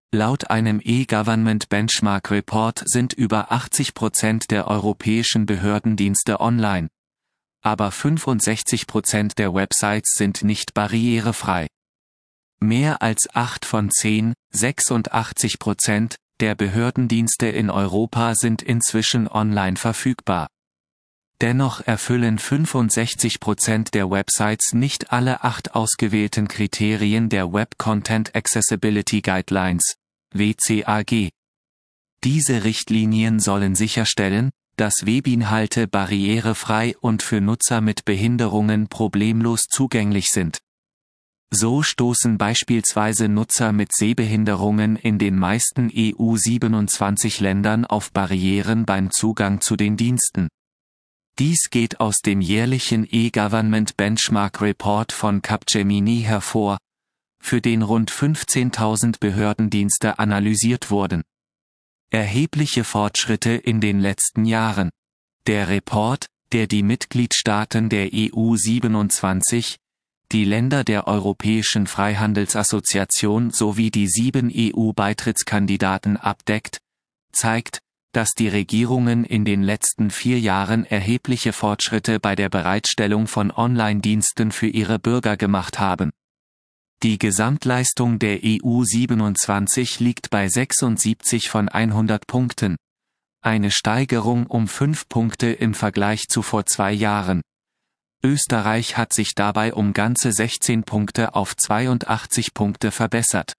Laut einem E-Government Benchmark Report sind über 80% der europäischen Behördendienste online. Aber 65% der Websites sind nicht barrierefrei. Mehr als 8 von 10, 86%, der Behördendienste in Europa sind inzwischen online verfügbar. Dennoch erfüllen 65% der Websites nicht alle 8 ausgewählten Kriterien der Web Content Accessibility Guidelines, WCAG. Diese Richtlinien sollen sicherstellen, dass Webinhalte barrierefrei und für Nutzer mit Behinderungen problemlos zugänglich sind. So stoßen beispielsweise Nutzer mit Sehbehinderungen in den meisten EU-27-Ländern auf Barrieren beim Zugang zu den Diensten. Dies geht aus dem jährlichen E-Government Benchmark Report von Capgemini hervor, für den rund 15.000 Behördendienste analysiert wurden. Erhebliche Fortschritte in den letzten Jahren. Der Report, der die Mitgliedstaaten der EU-27, die Länder der Europäischen Freihandelsassoziation sowie die 7 EU-Beitrittskandidaten abdeckt, zeigt, dass die Regierungen in den letzten 4 Jahren erhebliche Fortschritte bei der Bereitstellung von Online-Diensten für ihre Bürger gemacht haben. Die Gesamtleistung der EU-27 liegt bei 76 von 100 Punkten. Eine Steigerung um 5 Punkte im Vergleich zu vor 2 Jahren. Österreich hat sich dabei um ganze 16 Punkte auf 82 Punkte verbessert.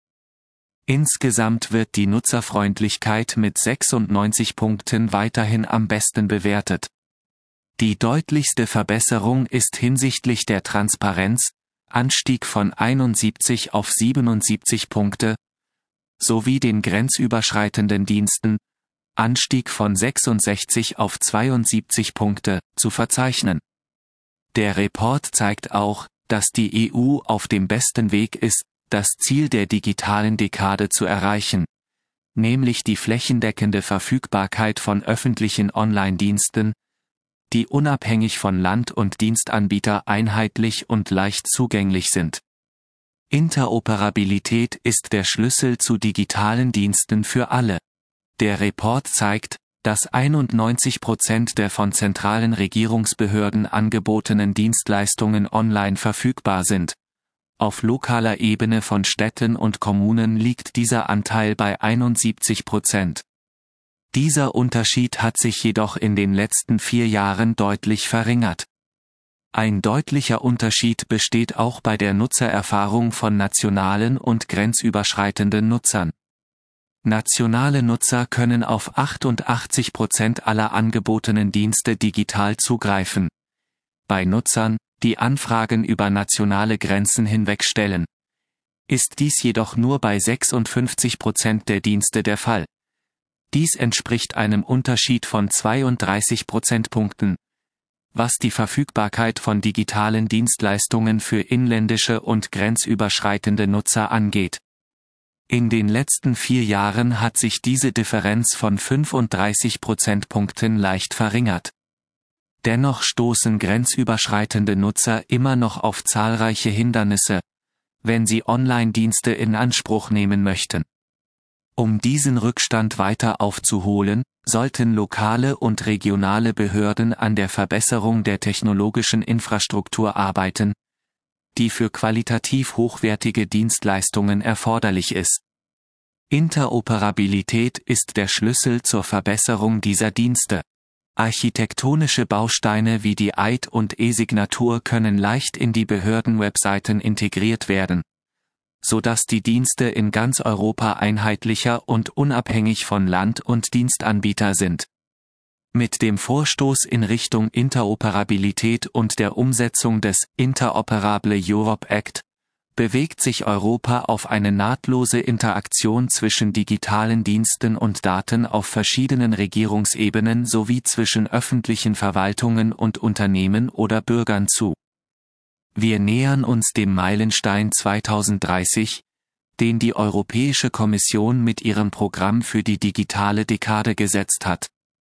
Insgesamt wird die Nutzerfreundlichkeit mit 96 Punkten weiterhin am besten bewertet. Die deutlichste Verbesserung ist hinsichtlich der Transparenz, Anstieg von 71 auf 77 Punkte, sowie den grenzüberschreitenden Diensten, Anstieg von 66 auf 72 Punkte, zu verzeichnen. Der Report zeigt auch, dass die EU auf dem besten Weg ist, das Ziel der digitalen Dekade zu erreichen, nämlich die flächendeckende Verfügbarkeit von öffentlichen Online-Diensten, die unabhängig von Land- und Dienstanbieter einheitlich und leicht zugänglich sind. Interoperabilität ist der Schlüssel zu digitalen Diensten für alle. Der Report zeigt, dass 91% der von zentralen Regierungsbehörden angebotenen Dienstleistungen online verfügbar sind. Auf lokaler Ebene von Städten und Kommunen liegt dieser Anteil bei 71%. Dieser Unterschied hat sich jedoch in den letzten 4 Jahren deutlich verringert. Ein deutlicher Unterschied besteht auch bei der Nutzererfahrung von nationalen und grenzüberschreitenden Nutzern. Nationale Nutzer können auf 88% aller angebotenen Dienste digital zugreifen. Bei Nutzern, die Anfragen über nationale Grenzen hinweg stellen, ist dies jedoch nur bei 56% der Dienste der Fall. Dies entspricht einem Unterschied von 32 Prozentpunkten, was die Verfügbarkeit von digitalen Dienstleistungen für inländische und grenzüberschreitende Nutzer angeht. In den letzten 4 Jahren hat sich diese Differenz von 35 Prozentpunkten leicht verringert. Dennoch stoßen grenzüberschreitende Nutzer immer noch auf zahlreiche Hindernisse, wenn sie Online-Dienste in Anspruch nehmen möchten. Um diesen Rückstand weiter aufzuholen, sollten lokale und regionale Behörden an der Verbesserung der technologischen Infrastruktur arbeiten, die für qualitativ hochwertige Dienstleistungen erforderlich ist. Interoperabilität ist der Schlüssel zur Verbesserung dieser Dienste. Architektonische Bausteine wie die Eid- und E-Signatur können leicht in die Behördenwebseiten integriert werden, sodass die Dienste in ganz Europa einheitlicher und unabhängig von Land- und Dienstanbieter sind. Mit dem Vorstoß in Richtung Interoperabilität und der Umsetzung des Interoperable Europe Act bewegt sich Europa auf eine nahtlose Interaktion zwischen digitalen Diensten und Daten auf verschiedenen Regierungsebenen sowie zwischen öffentlichen Verwaltungen und Unternehmen oder Bürgern zu. Wir nähern uns dem Meilenstein 2030, den die Europäische Kommission mit ihrem Programm für die digitale Dekade gesetzt hat.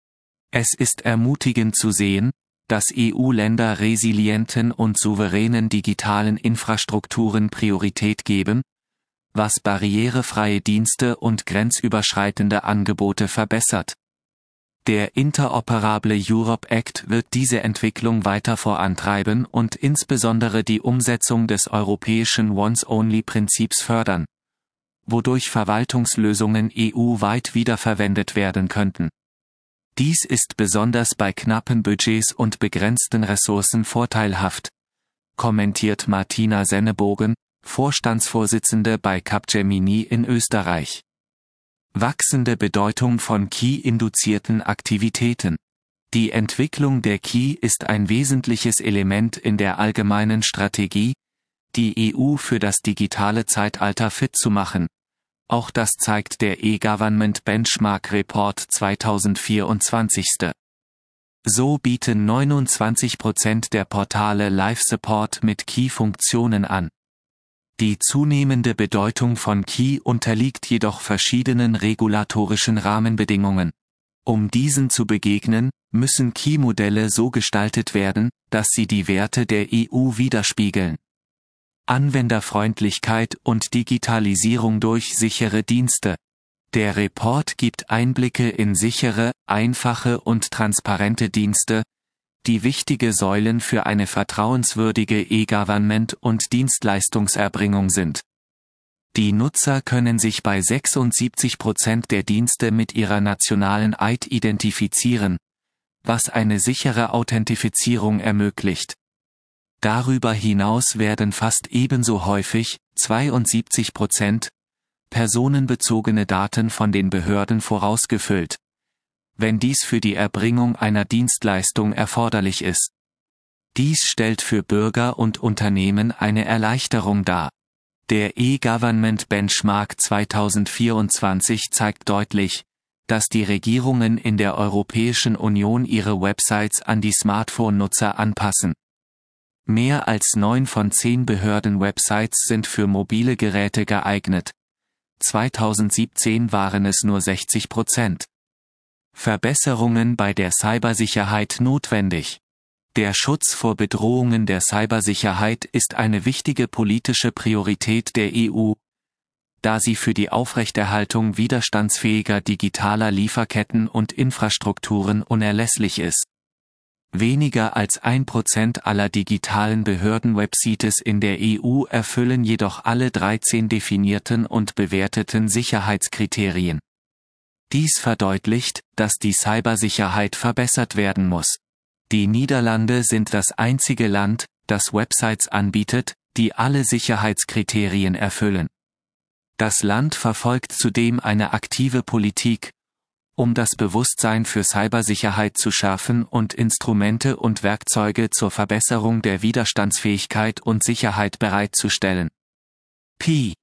Es ist ermutigend zu sehen, dass EU-Länder resilienten und souveränen digitalen Infrastrukturen Priorität geben, was barrierefreie Dienste und grenzüberschreitende Angebote verbessert. Der Interoperable Europe Act wird diese Entwicklung weiter vorantreiben und insbesondere die Umsetzung des europäischen Once-Only-Prinzips fördern, wodurch Verwaltungslösungen EU-weit wiederverwendet werden könnten. Dies ist besonders bei knappen Budgets und begrenzten Ressourcen vorteilhaft, kommentiert Martina Sennebogen, Vorstandsvorsitzende bei Capgemini in Österreich. Wachsende Bedeutung von KI-induzierten Aktivitäten. Die Entwicklung der KI ist ein wesentliches Element in der allgemeinen Strategie, die EU für das digitale Zeitalter fit zu machen. Auch das zeigt der E-Government Benchmark Report 2024. So bieten 29% der Portale Live-Support mit KI-Funktionen an. Die zunehmende Bedeutung von KI unterliegt jedoch verschiedenen regulatorischen Rahmenbedingungen. Um diesen zu begegnen, müssen KI-Modelle so gestaltet werden, dass sie die Werte der EU widerspiegeln. Anwenderfreundlichkeit und Digitalisierung durch sichere Dienste. Der Report gibt Einblicke in sichere, einfache und transparente Dienste, die wichtige Säulen für eine vertrauenswürdige E-Government- und Dienstleistungserbringung sind. Die Nutzer können sich bei 76% der Dienste mit ihrer nationalen ID identifizieren, was eine sichere Authentifizierung ermöglicht. Darüber hinaus werden fast ebenso häufig, 72%, personenbezogene Daten von den Behörden vorausgefüllt, wenn dies für die Erbringung einer Dienstleistung erforderlich ist. Dies stellt für Bürger und Unternehmen eine Erleichterung dar. Der E-Government Benchmark 2024 zeigt deutlich, dass die Regierungen in der Europäischen Union ihre Websites an die Smartphone-Nutzer anpassen. Mehr als 9 von 10 Behörden-Websites sind für mobile Geräte geeignet. 2017 waren es nur 60%. Verbesserungen bei der Cybersicherheit notwendig. Der Schutz vor Bedrohungen der Cybersicherheit ist eine wichtige politische Priorität der EU, da sie für die Aufrechterhaltung widerstandsfähiger digitaler Lieferketten und Infrastrukturen unerlässlich ist. Weniger als 1% aller digitalen Behörden-Websites in der EU erfüllen jedoch alle 13 definierten und bewerteten Sicherheitskriterien. Dies verdeutlicht, dass die Cybersicherheit verbessert werden muss. Die Niederlande sind das einzige Land, das Websites anbietet, die alle Sicherheitskriterien erfüllen. Das Land verfolgt zudem eine aktive Politik, um das Bewusstsein für Cybersicherheit zu schärfen und Instrumente und Werkzeuge zur Verbesserung der Widerstandsfähigkeit und Sicherheit bereitzustellen.